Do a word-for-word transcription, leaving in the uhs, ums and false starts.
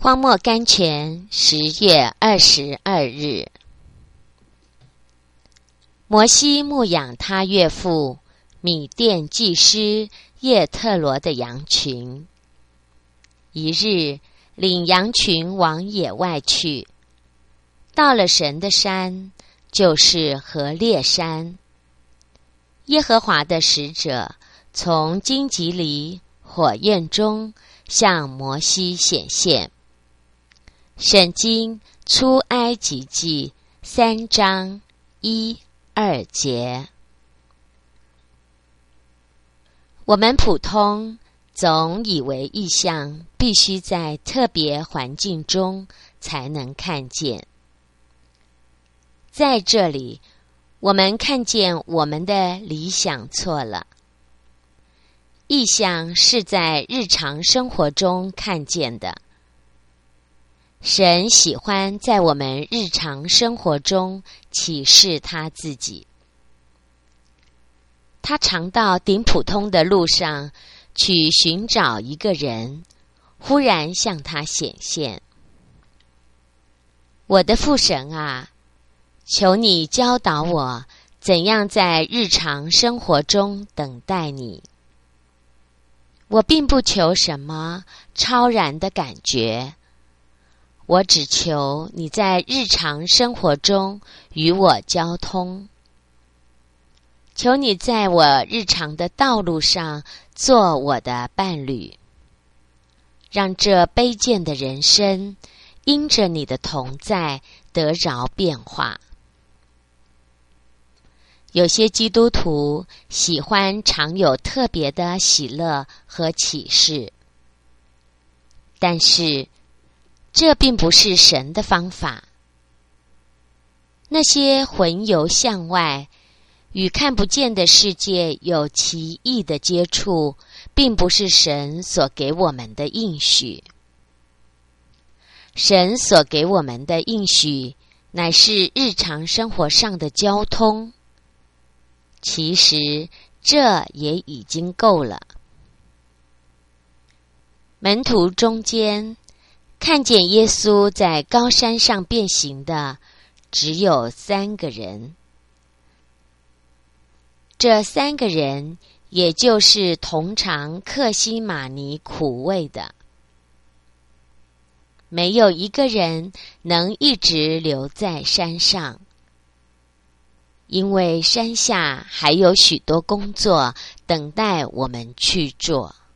荒漠甘泉，十月二十二日。摩西牧养他岳父米甸祭司叶特罗的羊群。一日，领羊群往野外去，到了神的山，就是何烈山。耶和华的使者从荆棘里火焰中向摩西显现。圣经出埃及记三章一二节。我们普通总以为异象必须在特别环境中才能看见。在这里，我们看见我们的理想错了。异象是在日常生活中看见的。神喜欢在我们日常生活中启示他自己。他常到顶普通的路上去寻找一个人，忽然向他显现。我的父神啊，求你教导我怎样在日常生活中等待你。我并不求什么超然的感觉，我只求你在日常生活中与我交通。求你在我日常的道路上做我的伴侣，让这卑贱的人生因着你的同在得着变化。有些基督徒喜欢常有特别的喜乐和启示，但是这并不是神的方法。那些魂游向外，与看不见的世界有奇异的接触，并不是神所给我们的应许。神所给我们的应许，乃是日常生活上的交通。其实，这也已经够了。门徒中间，看见耶稣在高山上变形的，只有三个人。这三个人，也就是同尝客西马尼苦味的。没有一个人能一直留在山上，因为山下还有许多工作等待我们去做。